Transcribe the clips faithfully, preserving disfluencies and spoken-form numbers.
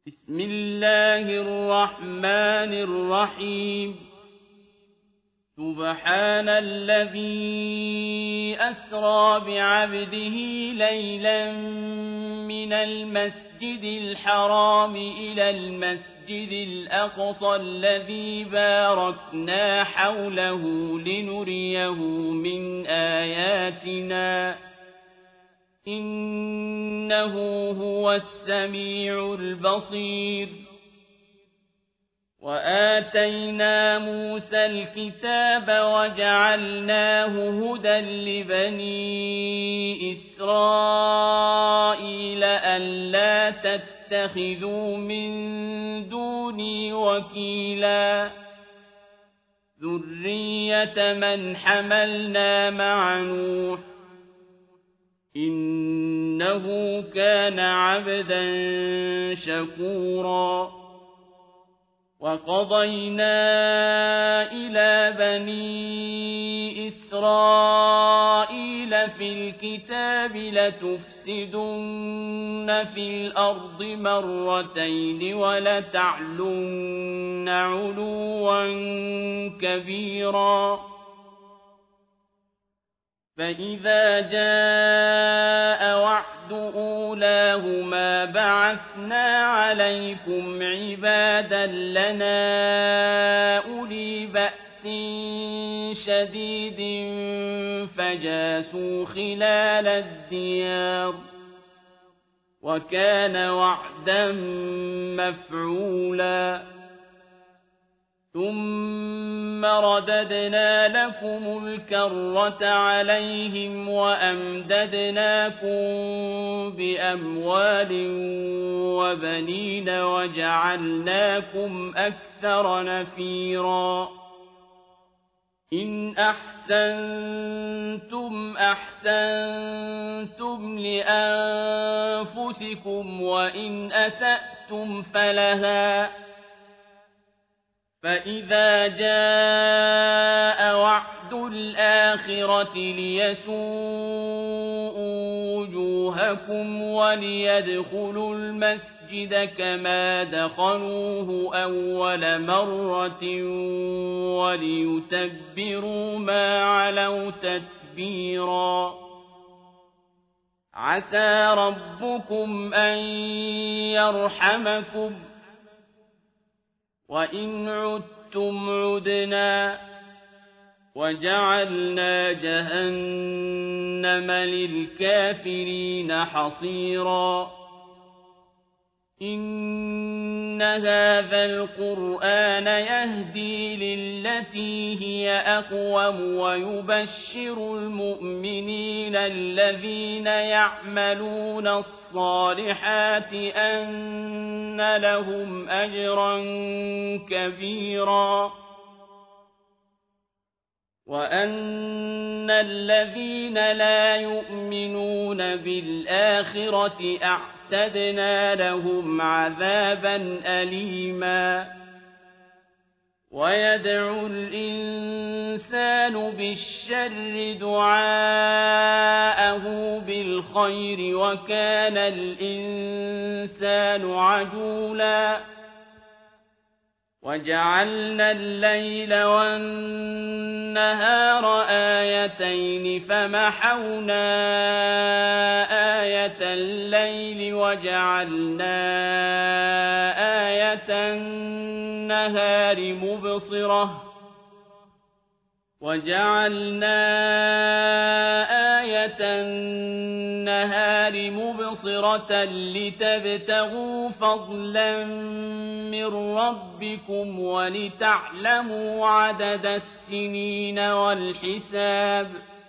بسم الله الرحمن الرحيم سبحان الذي أسرى بعبده ليلا من المسجد الحرام إلى المسجد الأقصى الذي باركنا حوله لنريه من آياتنا إنه هو السميع البصير وآتينا موسى الكتاب وجعلناه هدى لبني إسرائيل ألا تتخذوا من دوني وكيلا ذرية من حملنا مع نوح إنه كان عبدا شكورا وقضينا إلى بني إسرائيل في الكتاب لتفسدن في الأرض مرتين ولتعلن علوا كبيرا فإذا جاء وعد أولاهما بعثنا عليكم عبادا لنا أولي بأس شديد فجاسوا خلال الديار وكان وعدا مفعولا ثم رددنا لكم الكرة عليهم وأمددناكم بأموال وبنين وجعلناكم أكثر نفيرا إن أحسنتم أحسنتم لأنفسكم وإن أسأتم فلها فإذا جاء وعد الآخرة ليسوءوا وجوهكم وليدخلوا المسجد كما دخلوه أول مرة وليتبروا ما علوا تتبيرا عسى ربكم أن يرحمكم وإن عدتم عدنا وجعلنا جهنم للكافرين حصيرا إن هذا القرآن يهدي للتي هي أقوم ويبشر المؤمنين الذين يعملون الصالحات أن لهم أجرا كبيرا وأن الذين لا يؤمنون بالآخرة أعتدنا لهم عذابا أليما ويدعو الإنسان بالشر دعاءه بالخير وكان الإنسان عجولا وجعلنا الليل والنهار آيتين فمحونا آية الليل وجعلنا آية النهار مبصرة وجعلنا آية النهار مبصرة لتبتغوا فضلا من ربكم ولتعلموا عدد السنين والحساب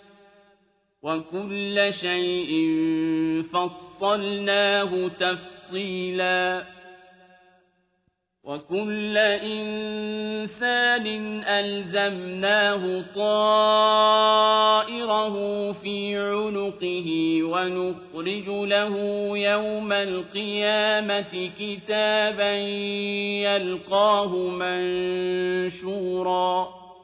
وكل شيء فصلناه تفصيلا وكل إنسان ألزمناه طائره في عنقه ونخرج له يوم القيامة كتابا يلقاه منشورا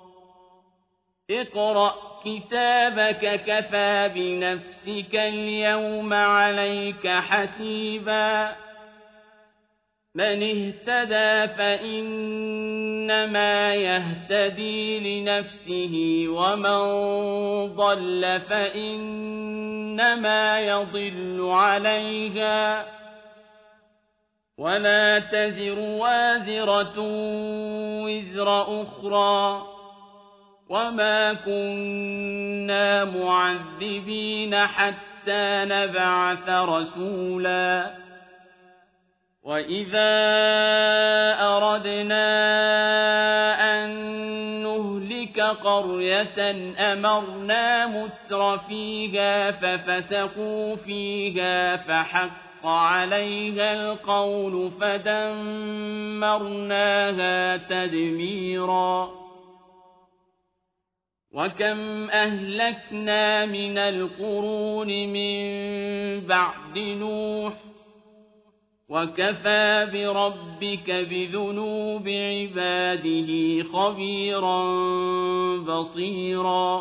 اقرأ كتابك كفى بنفسك اليوم عليك حسيبا مَنِ اهْتَدَىٰ فَإِنَّمَا يَهْتَدِي لِنَفْسِهِ وَمَن ضَلَّ فَإِنَّمَا يَضِلُّ عَلَيْهَا ۚ وَلَا تَزِرُ وَازِرَةٌ وِزْرَ أُخْرَىٰ ۗ وَمَا كُنَّا مُعَذِّبِينَ حَتَّىٰ نَبْعَثَ رَسُولًا. وَإِذَا أَرَدْنَا أَن نُّهْلِكَ قَرْيَةً أَمَرْنَا مُتْرَفِيهَا فَفَسَقُوا فِيهَا فَحَقَّ عَلَيْهَا الْقَوْلُ فَدَمَّرْنَاهَا تَدْمِيرًا. وَكَمْ أَهْلَكْنَا مِنَ الْقُرُونِ مِن بَعْدِ نُوحٍ ۗ وَكَفَىٰ بِرَبِّكَ بِذُنُوبِ عِبَادِهِ خَبِيرًا بَصِيرًا.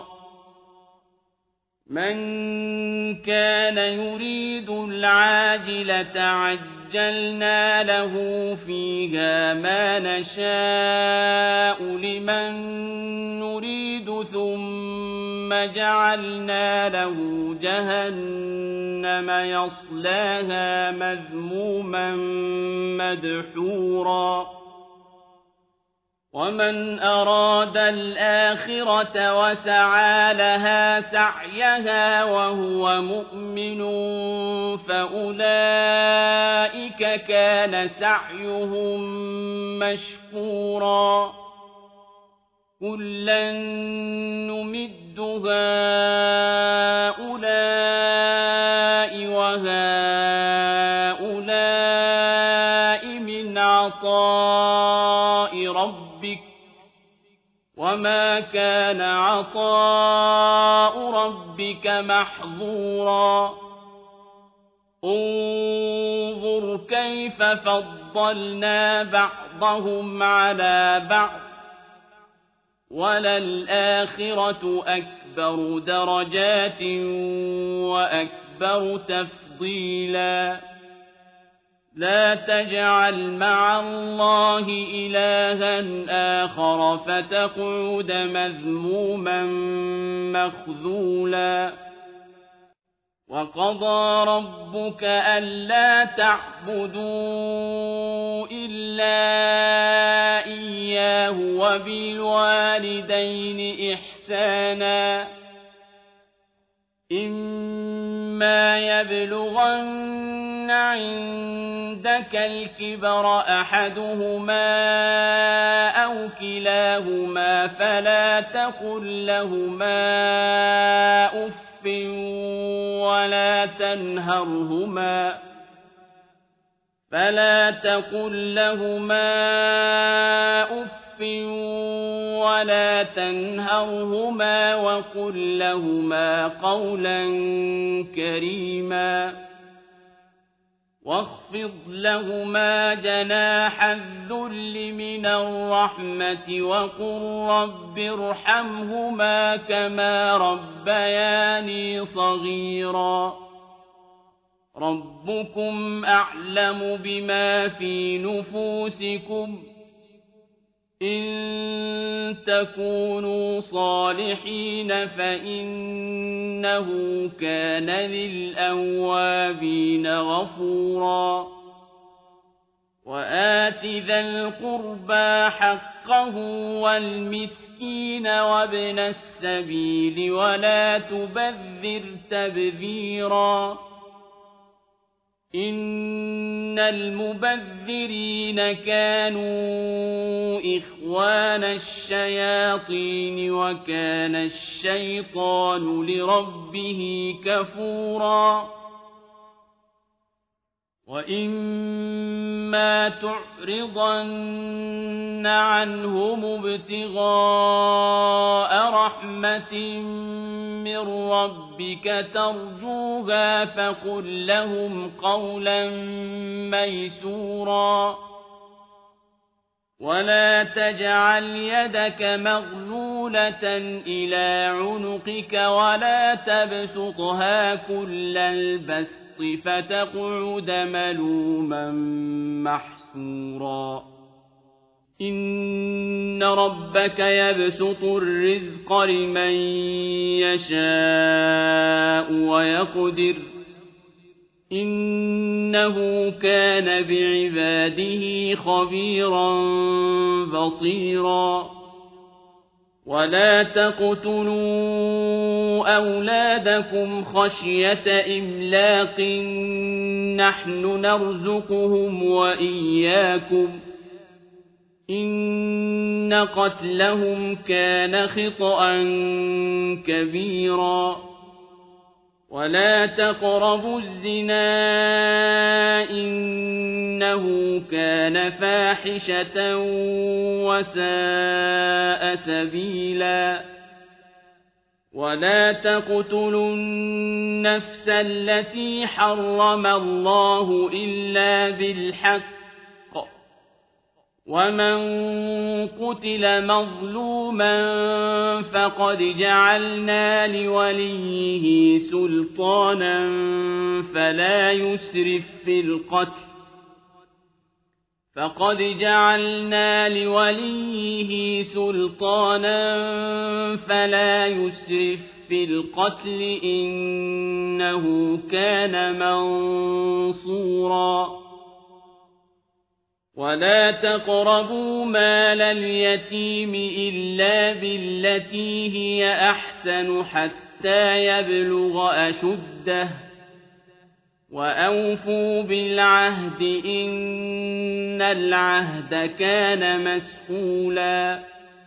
مَن كَانَ يُرِيدُ الْعَاجِلَةَ عَجَّلْنَا لَهُ فِيهَا مَا نَشَاءُ لِمَن نُّرِيدُ ثُمَّ جَعَلْنَا لَهُ جَهَنَّمَ يَصْلَاهَا مَذْمُومًا مَّدْحُورًا. وَمَنْ أَرَادَ الْآخِرَةَ وَسَعَىٰ لَهَا سَعْيَهَا وَهُوَ مُؤْمِنٌ فَأُولَٰئِكَ كَانَ سَعْيُهُم مَّشْكُورًا. كُلًّا نُّمِدُّ هَٰؤُلَاءِ وَهَٰؤُلَاءِ مِنْ عَطَاءِ رَبِّكَ ۚ وَمَا كَانَ عَطَاءُ رَبِّكَ مَحْظُورًا. انظُرْ كَيْفَ فَضَّلْنَا بَعْضَهُمْ عَلَىٰ بَعْضٍ ۚ وَلَلْآخِرَةُ أَكْبَرُ دَرَجَاتٍ وَأَكْبَرُ تَفْضِيلًا. لَا تَجْعَلْ مَعَ اللَّهِ إِلَٰهًا آخَرَ فَتَقْعُدَ مَذْمُومًا مَّخْذُولًا. وَقَضَىٰ رَبُّكَ أَلَّا تَعْبُدُوا إِلَّا إِيَّاهُ وَبِالْوَالِدَيْنِ إِحْسَانًا. إِمَّا يَبْلُغَنَّ عِندَكَ الْكِبَرَ أَحَدُهُمَا أَوْ كِلَاهُمَا فَلَا تَقُل لَّهُمَا أُفٍّ وَلَا تَنْهَرْهُمَا فَلَا تَقُل لَّهُمَا أُفٍّ وَلَا تَنْهَرْهُمَا وَقُل لَّهُمَا قَوْلًا كَرِيمًا. وَاخْفِضْ لَهُمَا جَنَاحَ الذُّلِّ مِنَ الرَّحْمَةِ وَقُل رَّبِّ ارْحَمْهُمَا كَمَا رَبَّيَانِي صَغِيرًا. رَّبُّكُمْ أَعْلَمُ بِمَا فِي نُفُوسِكُمْ ۚ إِن تَكُونُوا صَالِحِينَ فَإِنَّهُ كَانَ لِلْأَوَّابِينَ غَفُورًا. وَآتِ ذَا الْقُرْبَىٰ حَقَّهُ وَالْمِسْكِينَ وَابْنَ السَّبِيلِ وَلَا تُبَذِّرْ تَبْذِيرًا. إِنَّ الْمُبَذِّرِينَ كَانُوا إِخْوَانَ الشَّيَاطِينِ وَكَانَ الشَّيْطَانُ لِرَبِّهِ كَفُورًا. وَإِمَّا تُعْرِضَنَّ عَنْهُمُ ابْتِغَاءَ رَحْمَةٍ مِّن رَّبِّكَ تَرْجُوهَا فَقُل لَّهُمْ قَوْلًا مَّيْسُورًا. وَلَا تَجْعَلْ يَدَكَ مَغْلُولَةً إِلَىٰ عُنُقِكَ وَلَا تَبْسُطْهَا كُلَّ الْبَسْطِ فتقعد ملوما محسورا إن ربك يبسط الرزق لمن يشاء ويقدر إنه كان بعباده خبيرا بصيرا ولا تقتلوا أولادكم خشية إملاق نحن نرزقهم وإياكم إن قتلهم كان خطأ كبيرا ولا تقربوا الزنا إنه كان فاحشة وساء سبيلا ولا تقتلوا النفس التي حرم الله إلا بالحق ومن قتل مظلوما فقد جعلنا لوليه سلطانا فلا يسرف في القتل فقد جعلنا لوليه سلطانا فلا يسرف في القتل إنه كان منصورا ولا تقربوا مال اليتيم إلا بالتي هي أحسن حتى يبلغ أشده وأوفوا بالعهد إن العهد كان مسؤولا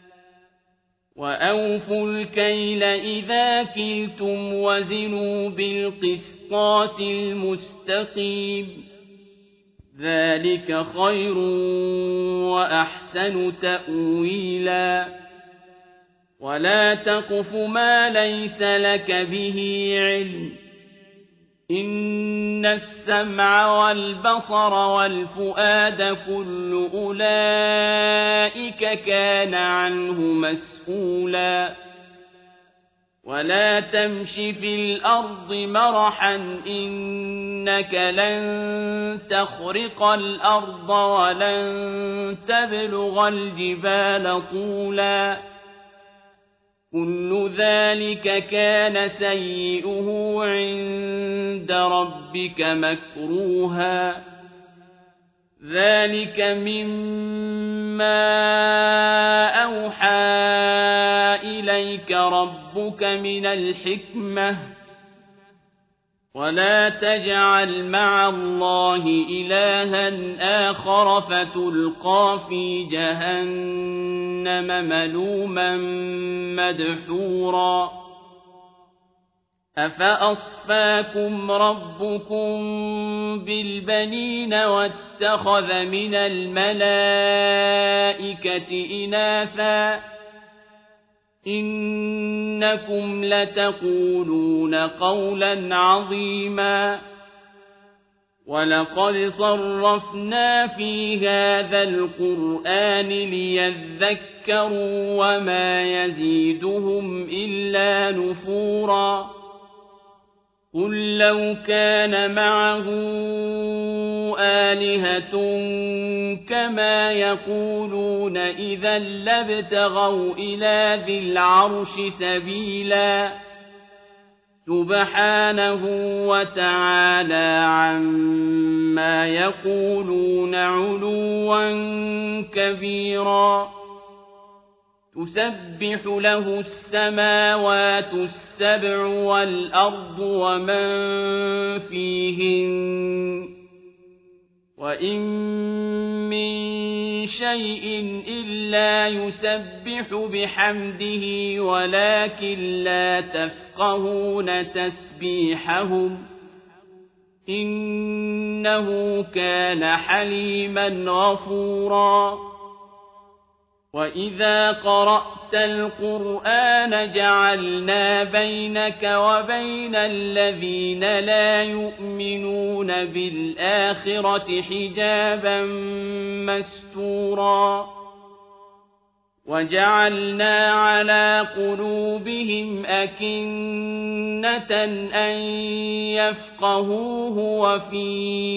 وأوفوا الكيل إذا كلتم وزنوا بالقسطاس المستقيم ذلك خير وأحسن تأويلا ولا تقف ما ليس لك به علم إن السمع والبصر والفؤاد كل أولئك كان عنه مسؤولا ولا تمش في الأرض مرحا إنك لن تخرق الأرض ولن تبلغ الجبال طولا كل ذلك كان سيئه عند ربك مكروها ذلك مما أوحى إليك ربك من الحكمة ولا تجعل مع الله إلها آخر فتلقى في جهنم ملوما مدحورا أفأصفاكم ربكم بالبنين واتخذ من الملائكة إناثا إنكم لتقولون قولا عظيما ولقد صرفنا في هذا القرآن ليذكروا وما يزيدهم إلا نفورا قل لو كان معه آلهة كما يقولون إذا لابتغوا إلى ذي العرش سبيلا سبحانه وتعالى عما يقولون علوا كبيرا تسبح له السماوات السبع والأرض ومن فيهن وإن من شيء إلا يسبح بحمده ولكن لا تفقهون تسبيحهم إنه كان حليما غفورا وإذا قرأت القرآن جعلنا بينك وبين الذين لا يؤمنون بالآخرة حجابا مستورا وَجَعَلْنَا عَلَىٰ قُلُوبِهِمْ أَكِنَّةً أَن يَفْقَهُوهُ وَفِي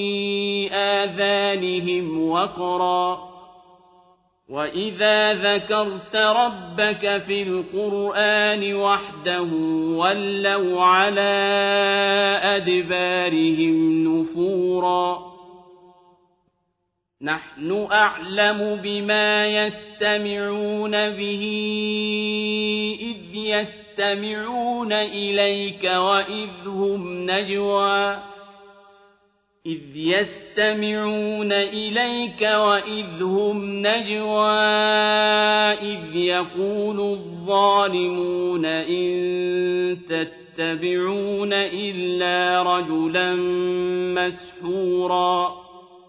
آذَانِهِمْ وَقْرًا ۚ وَإِذَا ذَكَرْتَ رَبَّكَ فِي الْقُرْآنِ وَحْدَهُ وَلَّوْا عَلَىٰ أَدْبَارِهِمْ نُفُورًا. نَّحْنُ أَعْلَمُ بِمَا يَسْتَمِعُونَ بِهِ إِذْ يَسْتَمِعُونَ إِلَيْكَ وَإِذْ هُمْ نَجْوَىٰ إِذْ يَسْتَمِعُونَ إِلَيْكَ وَإِذْ هُمْ نَجْوَىٰ إِذْ يَقُولُ الظَّالِمُونَ إِن تَتَّبِعُونَ إِلَّا رَجُلًا مَّسْحُورًا.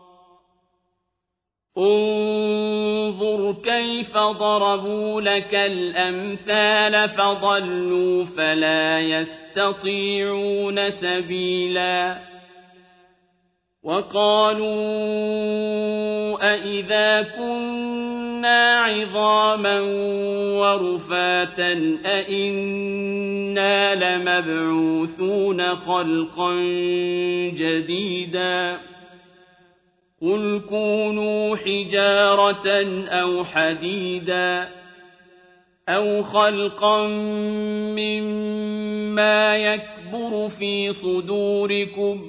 انظُرْ كَيْفَ ضَرَبُوا لَكَ الْأَمْثَالَ فَضَلُّوا فَلَا يَسْتَطِيعُونَ سَبِيلًا. وَقَالُوا أَإِذَا كُنَّا عِظَامًا وَرُفَاتًا أَإِنَّا لَمَبْعُوثُونَ خَلْقًا جَدِيدًا قُلْ كُونُوا حِجَارَةً أَوْ حَدِيدًا أَوْ خَلْقًا مِّمَّا يَكْبُرُ فِي صُدُورِكُمْ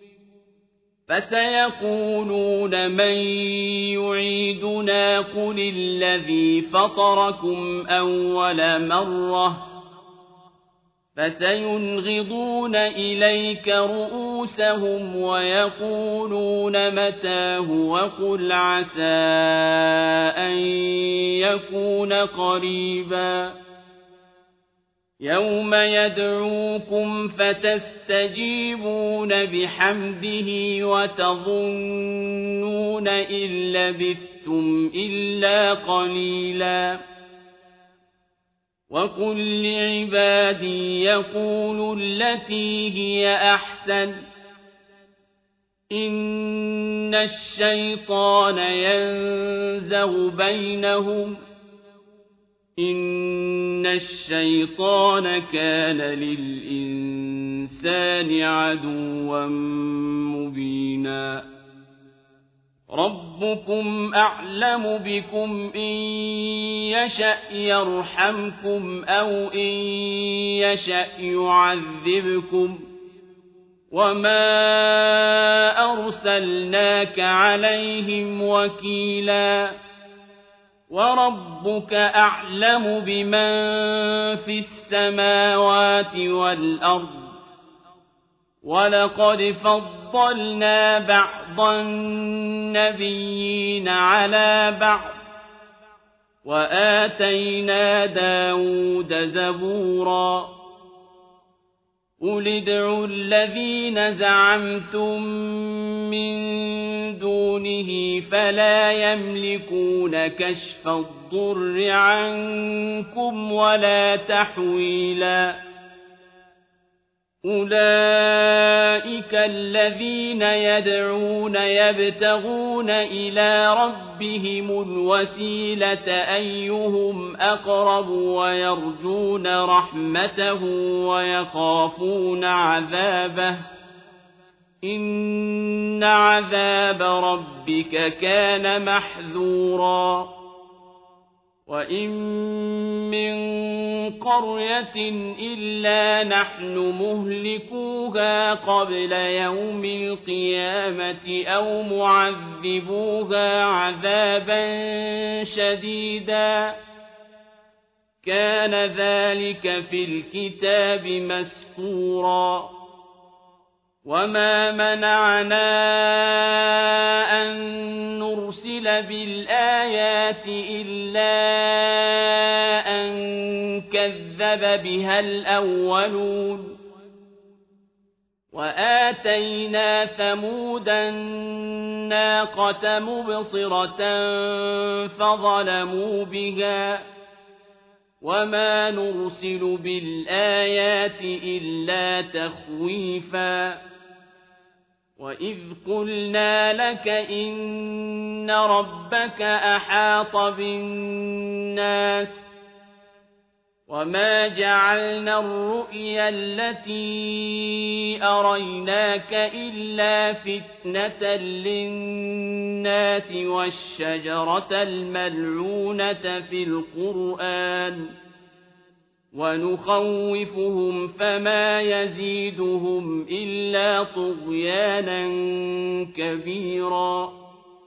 فَسَيَقُولُونَ مَن يُعِيدُنَا قُلِ الَّذِي فَطَرَكُمْ أَوَّلَ مَرَّةٍ فَسَيُنْغِضُونَ إِلَيْكَ رُءُوسَهُمْ وَيَقُولُونَ مَتَىٰ هُوَ قُلْ عَسَىٰ أَن يَكُونَ قَرِيبًا. يَوْمَ يَدْعُوكُمْ فَتَسْتَجِيبُونَ بِحَمْدِهِ وَتَظُنُّونَ إِن لَّبِثْتُمْ إِلَّا قَلِيلًا. وَقُل لِّعِبَادِي يَقُولُوا الَّتِي هِيَ أَحْسَنُ ۚ إِنَّ الشَّيْطَانَ يَنزَغُ بَيْنَهُمْ ۚ إِنَّ الشَّيْطَانَ كَانَ لِلْإِنسَانِ عَدُوًّا مُّبِينًا. رَبُّكُمْ أَعْلَمُ بِكُمْ ۖ إِن يَشَأْ يَرْحَمْكُمْ أَوْ إِن يَشَأْ يُعَذِّبْكُمْ ۖ وَمَا أَرْسَلْنَاكَ عَلَيْهِمْ وَكِيلًا. وَرَبُّكَ أَعْلَمُ بِمَن فِي السَّمَاوَاتِ وَالْأَرْضِ ۗ وَلَقَدْ فَضَّلْنَا بَعْضَ النَّبِيِّينَ عَلَىٰ بَعْضٍ ۖ وَآتَيْنَا دَاوُودَ زَبُورًا. قُلِ ادْعُوا الَّذِينَ زَعَمْتُم مِّن دُونِهِ فَلَا يَمْلِكُونَ كَشْفَ الضُّرِّ عَنكُمْ وَلَا تَحْوِيلًا. أُولَٰئِكَ الَّذِينَ يَدْعُونَ يَبْتَغُونَ إِلَىٰ رَبِّهِمُ الْوَسِيلَةَ أَيُّهُمْ أَقْرَبُ وَيَرْجُونَ رَحْمَتَهُ وَيَخَافُونَ عَذَابَهُ ۚ إِنَّ عَذَابَ رَبِّكَ كَانَ مَحْذُورًا. وَإِن مِّن قَرْيَةٍ إِلَّا نَحْنُ مُهْلِكُوهَا قَبْلَ يَوْمِ الْقِيَامَةِ أَوْ مُعَذِّبُوهَا عَذَابًا شَدِيدًا ۚ كَانَ ذَٰلِكَ فِي الْكِتَابِ مَسْطُورًا. وَمَا مَنَعَنَا أَن نُّرْسِلَ بِالْآيَاتِ إِلَّا أَن كَذَّبَ بِهَا الْأَوَّلُونَ. وَآتَيْنَا ثَمُودَ النَّاقَةَ مُبْصِرَةً فَظَلَمُوا بِهَا ۚ وَمَا نُرْسِلُ بِالْآيَاتِ إِلَّا تَخْوِيفًا. وَإِذْ قُلْنَا لَكَ إِنَّ رَبَّكَ أَحَاطَ بِالنَّاسِ وَمَا جَعَلْنَا الرُّؤْيَا الَّتِي أَرَيْنَاكَ إِلَّا فِتْنَةً لِّلنَّاسِ وَالشَّجَرَةَ الْمَلْعُونَةَ فِي الْقُرْآنِ وَنُخَوِّفُهُمْ فَمَا يَزِيدُهُمْ إِلَّا طُغْيَانًا كَبِيرًا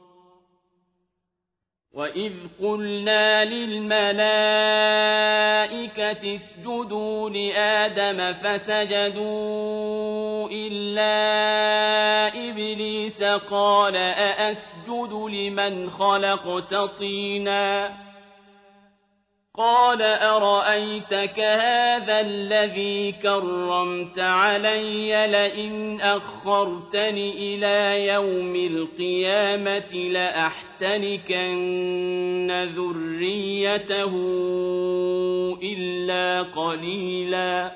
وَإِذْ قُلْنَا لِلْمَلَائِكَةِ اسْجُدُوا لِآدَمَ فَسَجَدُوا إِلَّا إِبْلِيسَ قَالَ أَأَسْجُدُ لِمَنْ خَلَقْتَ طِينًا قَالَ أَرَأَيْتَكَ هَٰذَا الَّذِي كَرَّمْتَ عَلَيَّ لَئِنْ أَخَّرْتَنِ إِلَىٰ يَوْمِ الْقِيَامَةِ لَأَحْتَنِكَنَّ ذُرِّيَّتَهُ إِلَّا قَلِيلًا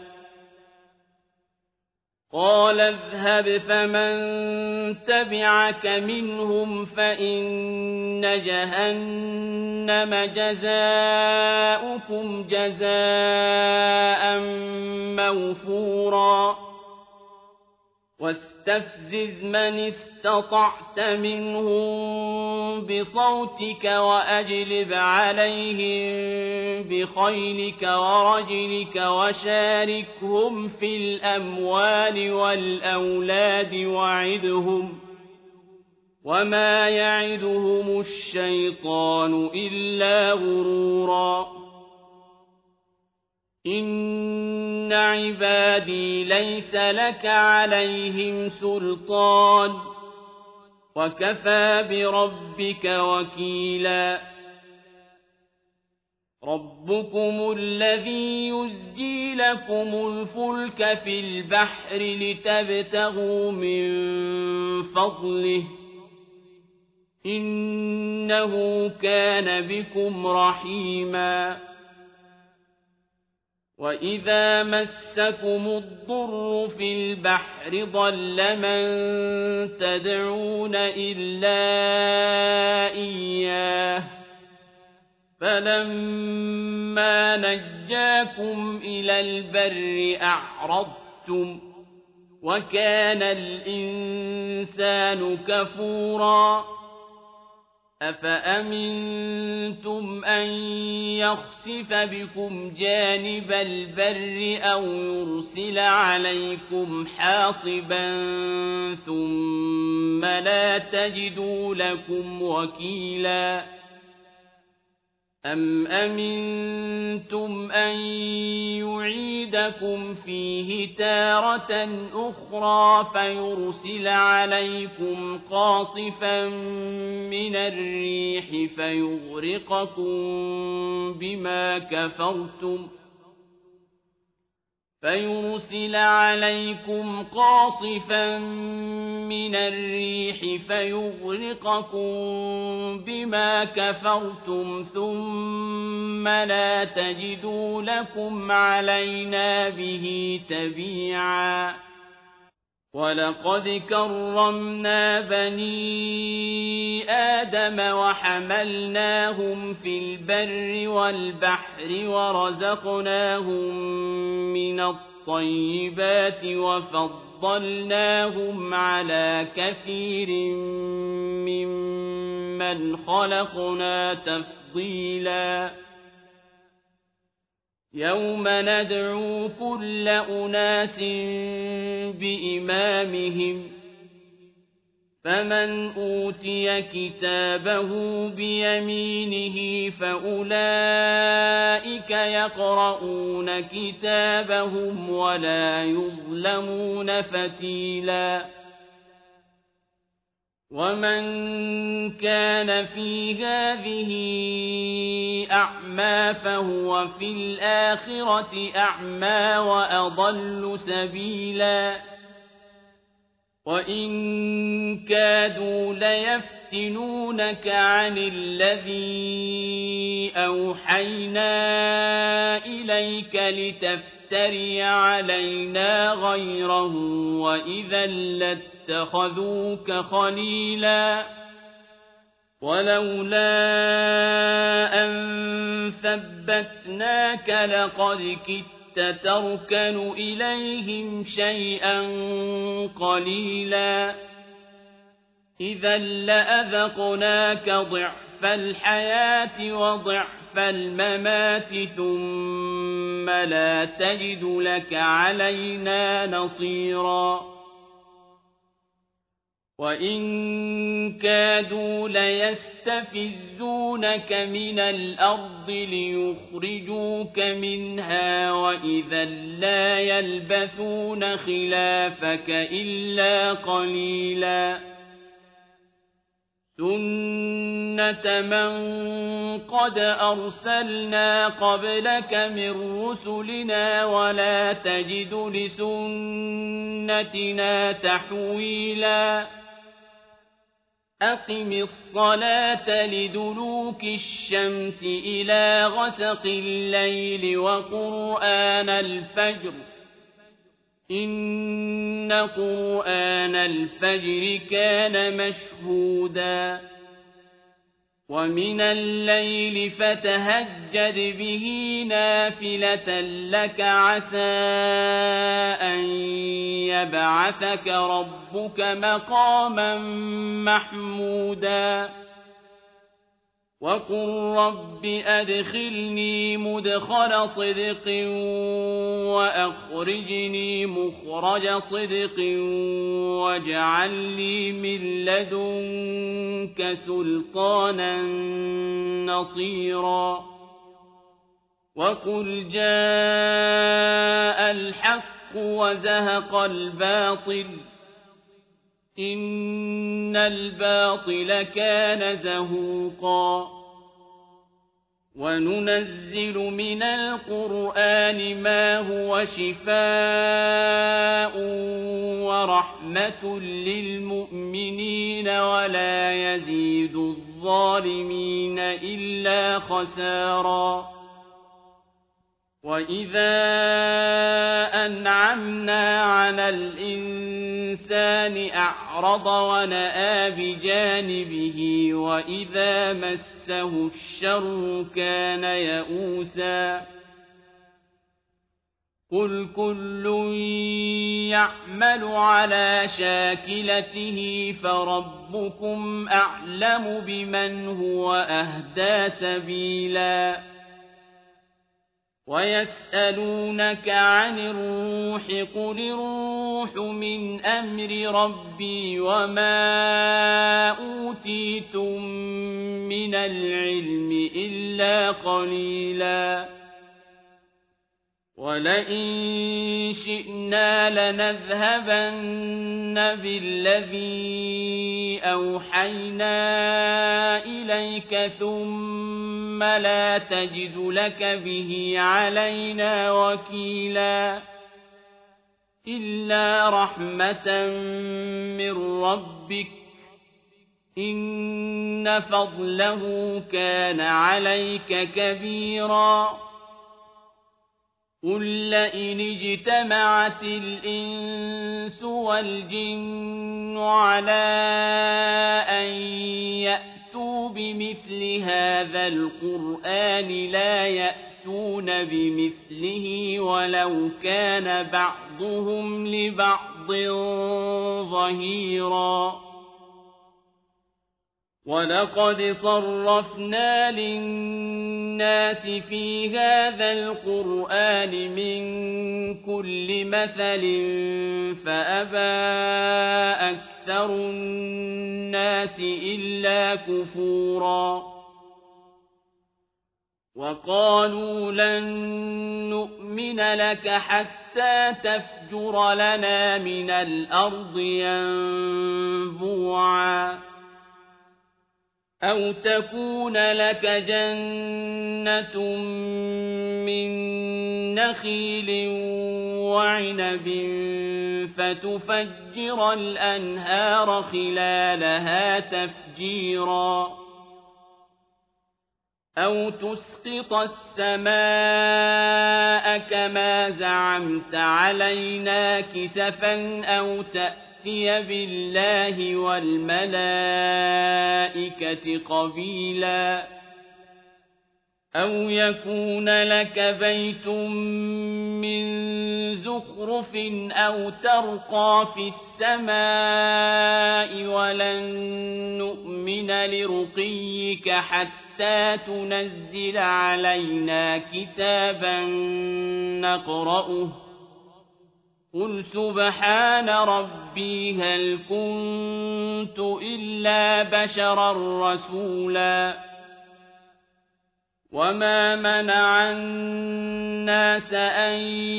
قَالَ اذْهَبْ فَمَن تَبِعَكَ مِنْهُمْ فَإِنَّ جَهَنَّمَ جَزَاؤُكُمْ جَزَاءً مَّوْفُورًا وَاسْتَفْزِزْ مَنِ اسْتَطَعْتَ مِنْهُم بِصَوْتِكَ وَأَجْلِبْ عَلَيْهِم بِخَيْلِكَ وَرَجِلِكَ وَشَارِكْهُمْ فِي الْأَمْوَالِ وَالْأَوْلَادِ وَعِدْهُمْ ۚ وَمَا يَعِدُهُمُ الشَّيْطَانُ إِلَّا غُرُورًا إِنَّ عِبَادِي لَيْسَ لَكَ عَلَيْهِمْ سُلْطَانٌ وَكَفَىٰ بِرَبِّكَ وَكِيلًا رَبُّكُمُ الَّذِي يُزْجِي لَكُمُ الْفُلْكَ فِي الْبَحْرِ لِتَبْتَغُوا مِن فَضْلِهِ ۚ إِنَّهُ كَانَ بِكُمْ رَحِيمًا وَإِذَا مَسَّكُمُ الضُّرُّ فِي الْبَحْرِ ضَلَّ مَن تَدْعُونَ إِلَّا إِيَّاهُ فَلَمَّا نَجَّاكُمْ إِلَى الْبَرِّ أَعْرَضْتُمْ وَكَانَ الْإِنسَانُ كَفُورًا أَفَأَمِنتُمْ أَن يَخْسِفَ بِكُمْ جَانِبَ الْبَرِّ أَوْ يُرْسِلَ عَلَيْكُمْ حَاصِبًا ثُمَّ لَا تَجِدُوا لَكُمْ وَكِيلًا أَمْ أَمِنتُمْ أَن يُعِيدَكُمْ فِيهِ تَارَةً أُخْرَىٰ فَيُرْسِلَ عَلَيْكُمْ قَاصِفًا مِّنَ الرِّيحِ فَيُغْرِقَكُم بِمَا كَفَرْتُمْ فَيُرْسِلَ عَلَيْكُمْ قَاصِفًا مِّنَ الرِّيحِ فَيُغْرِقَكُم بِمَا كَفَرْتُمْ ثُمَّ لَا تَجِدُوا لَكُمْ عَلَيْنَا بِهِ تَبِيعًا وَلَقَدْ كَرَّمْنَا بَنِي آدَمَ وَحَمَلْنَاهُمْ فِي الْبَرِّ وَالْبَحْرِ وَرَزَقْنَاهُم مِّنَ الطَّيِّبَاتِ وَفَضَّلْنَاهُمْ عَلَىٰ كَثِيرٍ مِّمَّنْ خَلَقْنَا تَفْضِيلًا يَوْمَ نَدْعُو كُلَّ أُنَاسٍ بِإِمَامِهِمْ ۖ فَمَنْ أُوتِيَ كِتَابَهُ بِيَمِينِهِ فَأُولَٰئِكَ يَقْرَءُونَ كِتَابَهُمْ وَلَا يُظْلَمُونَ فَتِيلًا وَمَن كَانَ فِي هَٰذِهِ أَعْمَىٰ فَهُوَ فِي الْآخِرَةِ أَعْمَىٰ وَأَضَلُّ سَبِيلًا وَإِن كَادُوا لَيَفْتِنُونَكَ عَنِ الَّذِي أَوْحَيْنَا إِلَيْكَ لِتَفْتَرِيَ تفتري علينا غيره وإذا لاتخذوك خليلا ولولا أن ثبتناك لقد كدت تركن إليهم شيئا قليلا إذا لأذقناك ضعف الحياة وضعف الممات ثم لا تجد لك علينا نصيرا وإن كادوا ليستفزونك من الأرض ليخرجوك منها وإذا لا يلبثون خلافك إلا قليلا سنة من قد أرسلنا قبلك من رسلنا ولا تجد لسنتنا تحويلا أقم الصلاة لدلوك الشمس إلى غسق الليل وقرآن الفجر إن قرآن الفجر كان مشهودا ومن الليل فتهجد به نافلة لك عسى أن يبعثك ربك مقاما محمودا وقل رب أدخلني مدخل صدق وأخرجني مخرج صدق واجعل لي من لدنك سلطانا نصيرا وقل جاء الحق وزهق الباطل إن الباطل كان زهوقا وننزل من القرآن ما هو شفاء ورحمة للمؤمنين ولا يزيد الظالمين إلا خسارا وإذا أنعمنا على الإنسان أعرض ونأى بجانبه وإذا مسه الشر كان يئوسا قل كل يعمل على شاكلته فربكم أعلم بمن هو أهدى سبيلا ويسألونك عن الروح قل الروح من أمر ربي وما أوتيتم من العلم إلا قليلا ولئن شئنا لنذهبن بالذي أوحينا إليك ثم لا تجد لك به علينا وكيلا إلا رحمة من ربك إن فضله كان عليك كبيرا قل لئن اجتمعت الإنس والجن على أن يأتوا بمثل هذا القرآن لا يأتون بمثله ولو كان بعضهم لبعض ظهيرا ولقد صرفنا للناس في هذا القرآن من كل مثل فأبى أكثر الناس إلا كفورا وقالوا لن نؤمن لك حتى تفجر لنا من الأرض ينبوعا أو تكون لك جنة من نخيل وعنب فتفجر الأنهار خلالها تفجيرا أَوْ تُسْقِطَ السَّمَاءَ كَمَا زَعَمْتَ عَلَيْنَا كِسَفًا أَوْ تَأْتِيَ بِاللَّهِ وَالْمَلَائِكَةِ قَبِيلًا أَوْ يَكُونَ لَكَ بَيْتٌ مِّن زُخْرُفٍ أَوْ تَرْقَىٰ فِي السَّمَاءِ وَلَن نُّؤْمِنَ لِرُقِيِّكَ حَتَّىٰ تُنَزِّلَ عَلَيْنَا كِتَابًا نَّقْرَؤُهُ ۗ قُلْ سُبْحَانَ رَبِّي هَلْ كُنتُ إِلَّا بَشَرًا رَّسُولًا وَمَا مَنَعَ النَّاسَ أَن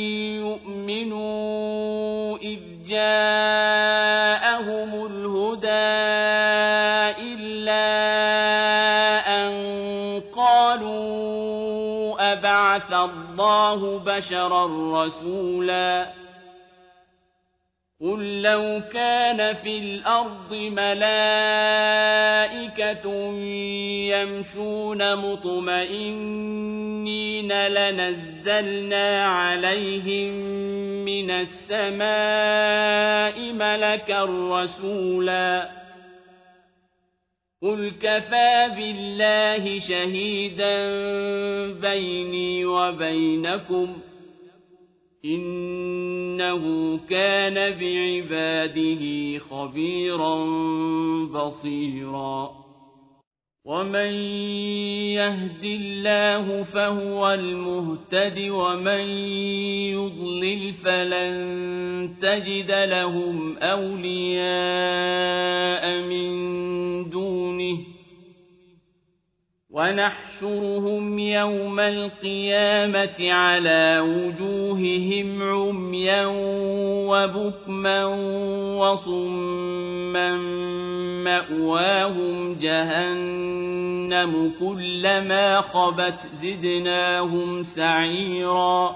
يُؤْمِنُوا إِذْ جَاءَهُمُ الْهُدَىٰ إِلَّا أَن قَالُوا أَبَعَثَ اللَّهُ بَشَرًا رَّسُولًا قُل لَّوْ كَانَ فِي الْأَرْضِ مَلَائِكَةٌ يَمْشُونَ مُطْمَئِنِّينَ لَنَزَّلْنَا عَلَيْهِم مِّنَ السَّمَاءِ مَلَكًا رَّسُولًا قُلْ كَفَىٰ بِاللَّهِ شَهِيدًا بَيْنِي وَبَيْنَكُمْ ۚ إِنَّهُ كَانَ بِعِبَادِهِ خَبِيرًا بَصِيرًا وَمَن يَهْدِ اللَّهُ فَهُوَ الْمُهْتَدِ وَمَن يُضْلِلْ فَلَن تَجِدَ لَهُمْ أَوْلِيَاءَ مِن دُونِهِ ۖ وَنَحْشُرُهُمْ يَوْمَ الْقِيَامَةِ عَلَىٰ وُجُوهِهِمْ عُمْيًا وَبُكْمًا وَصُمًّا مَّأْوَاهُمْ جَهَنَّمُ كُلَّمَا خَبَتْ زِدْنَاهُمْ سَعِيرًا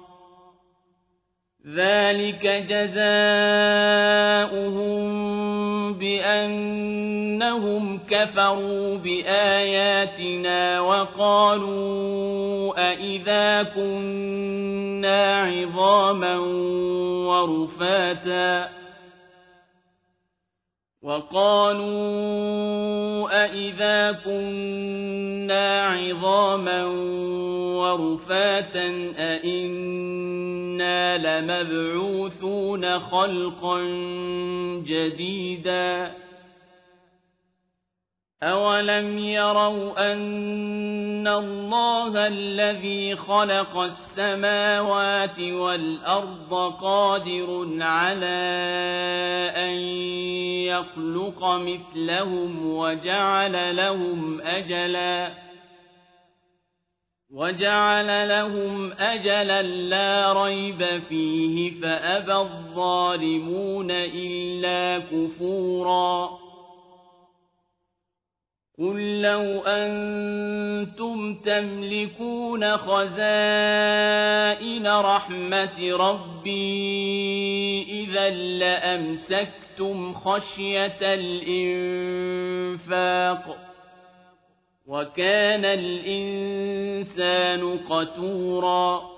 ذَٰلِكَ جَزَاؤُهُم بِأَنَّهُمْ كَفَرُوا بِآيَاتِنَا وَقَالُوا أَإِذَا كُنَّا عِظَامًا وَرُفَاتًا وَقَالُوا أَإِذَا كُنَّا عِظَامًا وَرُفَاتًا أَإِنَّا لَمَبْعُوثُونَ خَلْقًا جَدِيدًا أَوَلَمْ يَرَوْا أَنَّ اللَّهَ الَّذِي خَلَقَ السَّمَاوَاتِ وَالْأَرْضَ قَادِرٌ عَلَىٰ أَن يَخْلُقَ مِثْلَهُمْ وَجَعَلَ لَهُمْ أَجَلًا وَجَعَلَ لَهُمْ أَجَلًا لَّا رَيْبَ فِيهِ فَأَبَى الظَّالِمُونَ إِلَّا كُفُورًا قُل لَّوْ أَنتُمْ تَمْلِكُونَ خَزَائِنَ رَحْمَةِ رَبِّي إِذًا لَّأَمْسَكْتُمْ خَشْيَةَ الْإِنفَاقِ ۚ وَكَانَ الْإِنسَانُ قَتُورًا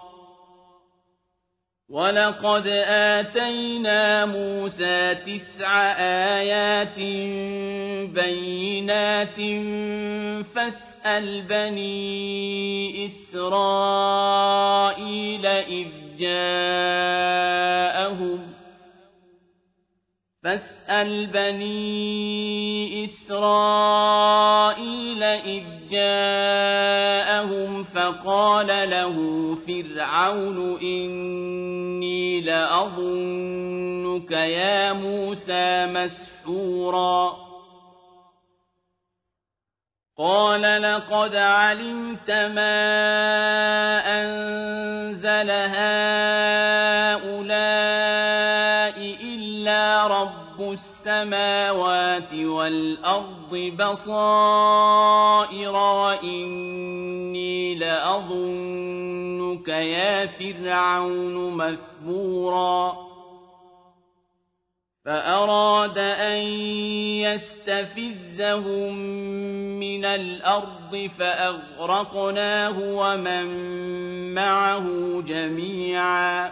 وَلَقَدْ آتَيْنَا مُوسَىٰ تِسْعَ آيَاتٍ بَيِّنَاتٍ فَاسْأَلْ بَنِي إِسْرَائِيلَ إِذْ جَاءَهُمْ فَاسْأَلْ بَنِي إِسْرَائِيلَ إِذْ جَاءَهُمْ فَقَالَ لَهُ فِرْعَوْنُ إِنِّي لَأَظُنُّكَ يَا مُوسَىٰ مَسْحُورًا قَالَ لَقَدْ عَلِمْتَ مَا أَنزَلَ هَٰؤُلَاءِ إِلَّا رَبُّ السَّمَاوَاتِ وَالْأَرْضِ بَصَائِرَ وَإِنِّي لَأَظُنُّكَ يَا فِرْعَوْنُ مَثْبُورًا فَأَرَادَ أَن يَسْتَفِزَّ لننجزهم من الأرض فأغرقناه ومن معه جميعا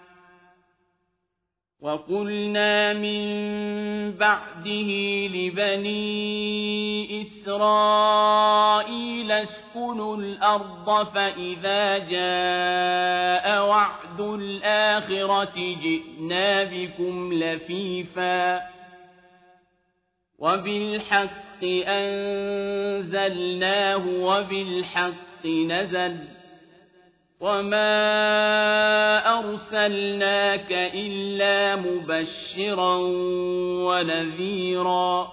وقلنا من بعده لبني إسرائيل اسكنوا الأرض فإذا جاء وعد الآخرة جئنا بكم لفيفا وبالحق أنزلناه وبالحق نزل وما أرسلناك إلا مبشرا ونذيرا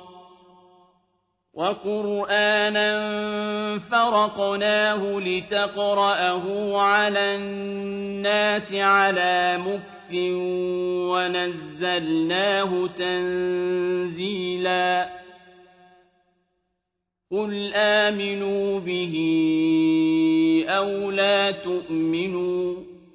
وقرآنا فرقناه لتقرأه على الناس على مكث ونزلناه تنزيلا قل آمنوا به أو لا تؤمنوا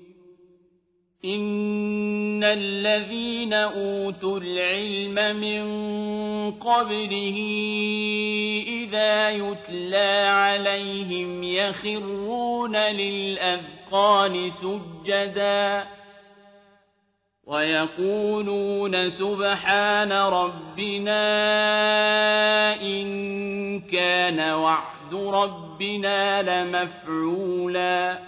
إن الذين أوتوا العلم من قبله إذا يتلى عليهم يخرون للأذقان سجدا ويقولون سبحان ربنا إن كان وعد ربنا لمفعولا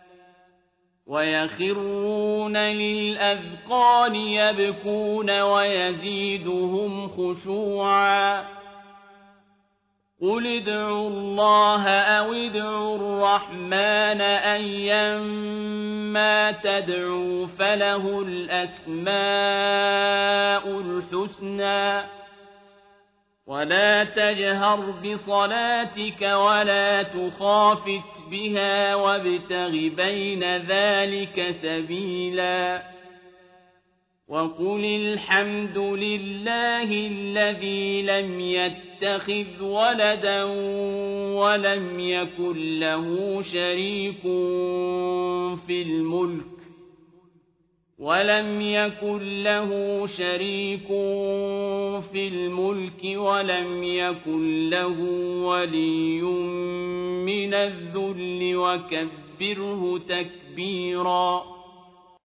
ويخرون للأذقان يبكون ويزيدهم خشوعا قل ادعوا الله أو ادعوا الرحمن أيما تدعوا فله الأسماء الحسنى ولا تجهر بصلاتك ولا تخافت بها وابتغ بين ذلك سبيلا وقل الحمد لله الذي لم يتخذ ولدا ولم يكن له شريك في الملك ولم يكن له شريك في الملك ولم يكن له ولي من الذل وكبره تكبيرا